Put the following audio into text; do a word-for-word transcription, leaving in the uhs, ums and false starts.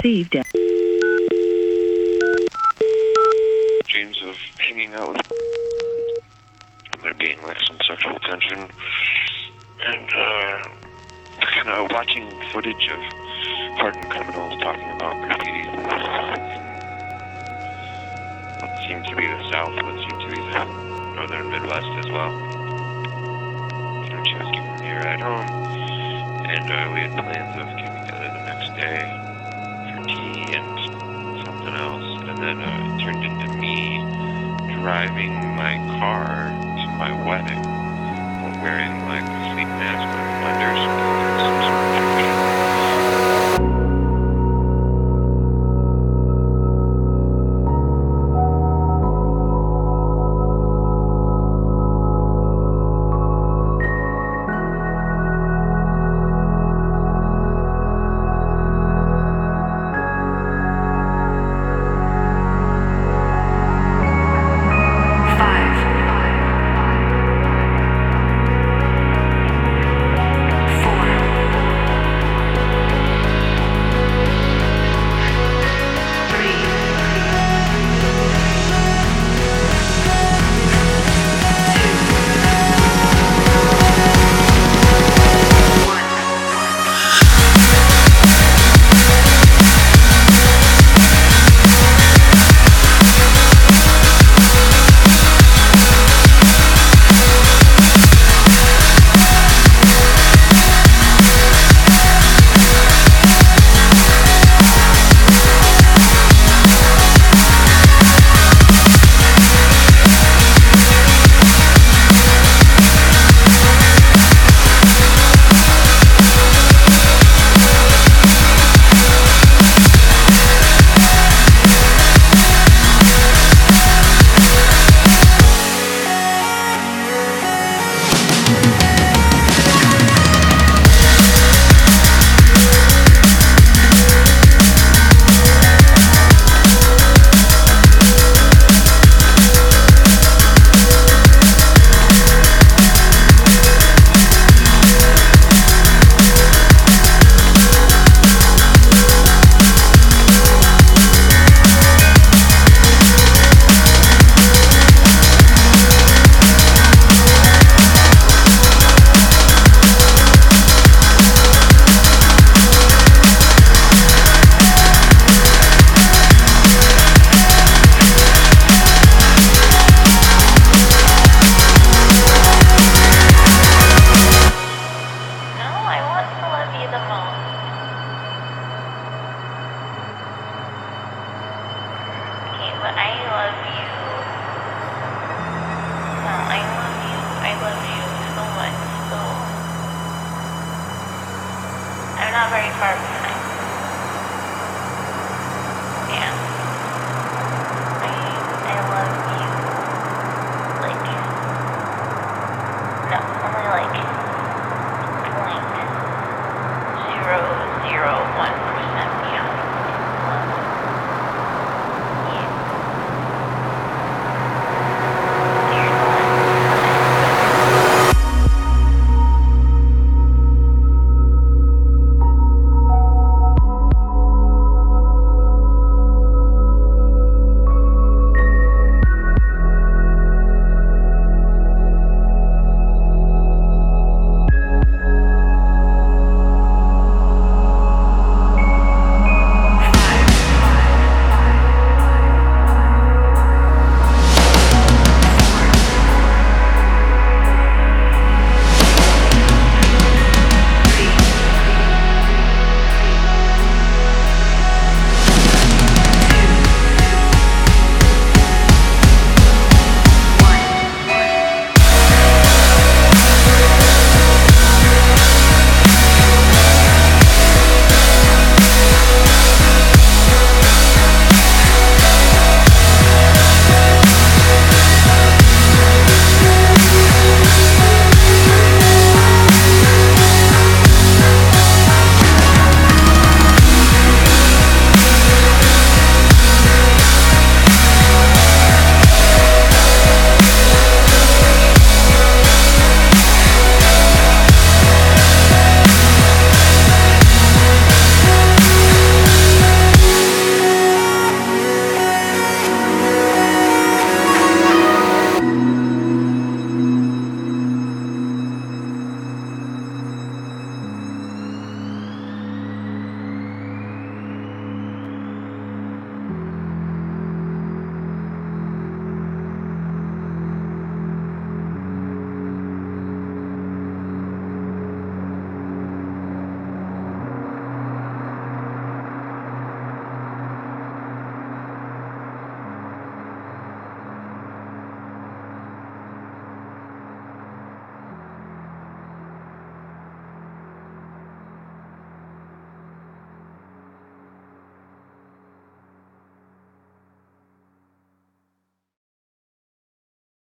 received. Dreams of hanging out with and there being like some sexual tension, and uh, kind of watching footage of hardened criminals talking about graffiti. What seemed to be the South, what seemed to be the Northern Midwest as well. And she was giving me a ride home, and uh, we had plans of getting together the next day for tea and something else, and then uh, it turned into me driving my car to my wedding.